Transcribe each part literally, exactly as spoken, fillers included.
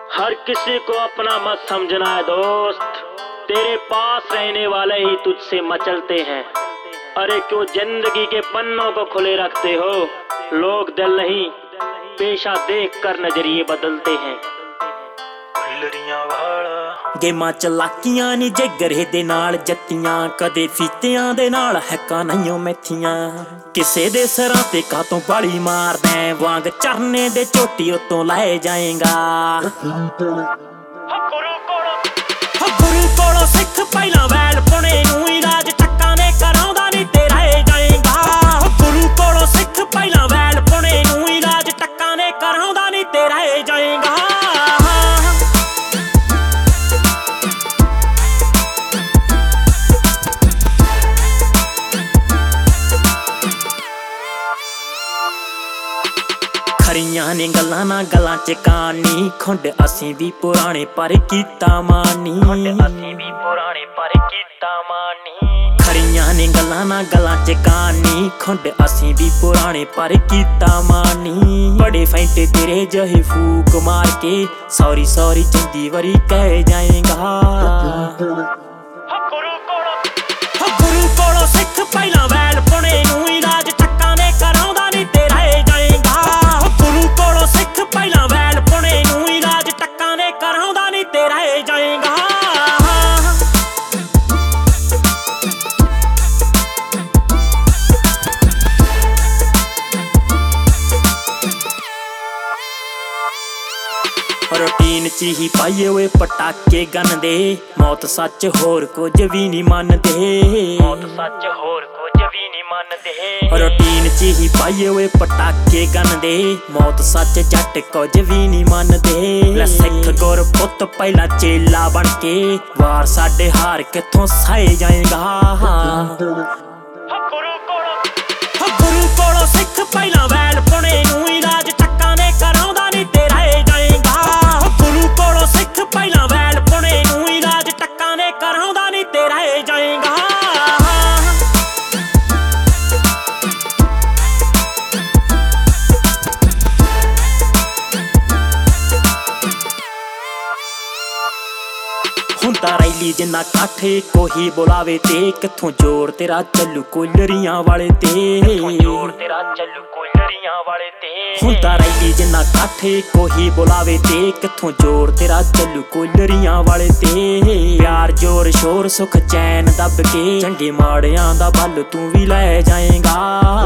हर किसी को अपना मत समझना है दोस्त, तेरे पास रहने वाले ही तुझसे मचलते हैं। अरे क्यों जिंदगी के पन्नों को खुले रखते हो, लोग दिल नहीं पेशा देख कर नजरिए बदलते हैं। गेमां चलाकियां नी जिगरे दे नाल जत्तियां, कदे फीतियां दे नाल हैकां नहीं मैथियां। किसे दे सरां ते कातों बाली मारदा वांग चरने दे चोटी उत्तों लाए जाएगा। गुरु कोलों सिख पहला वैल पुणे नूं ही राज टक्कां ने कराउंदा नी तेरा ए जाएगा। गुरु कोलों सिख पहला वैल पुणे नूं ही राज टक्कां ने कराउंदा नी तेरा ए जाएगा। खरियां ने गल्लां ना गल्लां च कहानी, खुंड असीं भी पुराने पर कीता मानी। खरियां ने गल्लां ना गल्लां च कहानी, खुंड असीं भी पुराने पर कीता मानी। बड़े फैंटे तेरे जहे फूक मार के सॉरी सॉरी चंदी वरी कह जाएगा। गुरु कोलों सिख पहला वैल पुणे नूं ही राज टक्कां ने कराउंदा नी तेरा ए जाएगा। गुरु कोलों सिख पहला वैल पुणे नूं ही राज टक्कां ने कराउंदा नी तेरा ए जाएगा। रूटीन च ही पाइए हुए पटाके गन दे, मौत सच होर कुछ भी नहीं मनदे। मौत सच होर कुछ भी नहीं मनदे। रूटीन च ही पाइए हुए पटाके गन दे, मौत सच जट कुछ भी नहीं मनदे। सिख गुर पुत पहला चेला बन के वार साडे हार किथों साए जाएगा। गुरु कोलों सिख पहला वैल पुणे नूं ही राज टक्कां ने कराउंदा नी तेरा ए जाएगा। गुरु कोलों सिख पहला वैल पुणे नूं ही राज टक्कां ने कराउंदा नी तेरा ए जाएगा। हुंदा रैली जिन्ना काठे कोही बुलावे ते, किथों जोर तेरा चलू कोलरियां वाले ते। जोर तेरा चलू कोलरियां वाले ते। हुंदा रैली जिन्ना काठे कोही बुलावे ते, किथों जोर तेरा चलू कोलरियां वाले ते। प्यार जोर शोर सुख चैन दब के चंगे माड़ियां दा बल तू भी लै जाएगा।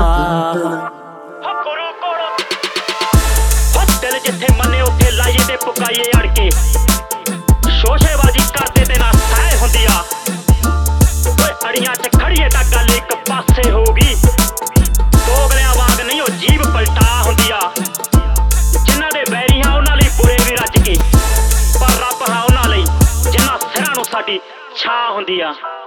दिल जिथे मने उथे लाइए ते पुकाइए अड़ के, शोशेबाजी करते ते ना सह हुंदी आ। ओए अड़ियां च खड़िए तां गल इक पासे होगी, दोगलियां वांग नहीं ओ जीभ पलटा हुंदी आ। जिन्हां दे बैरी हां उन्हां लई बुरे भी रज के, पर रब हां उन्हां लई जिन्हां सिरां नूं साडी छां हुंदी आ।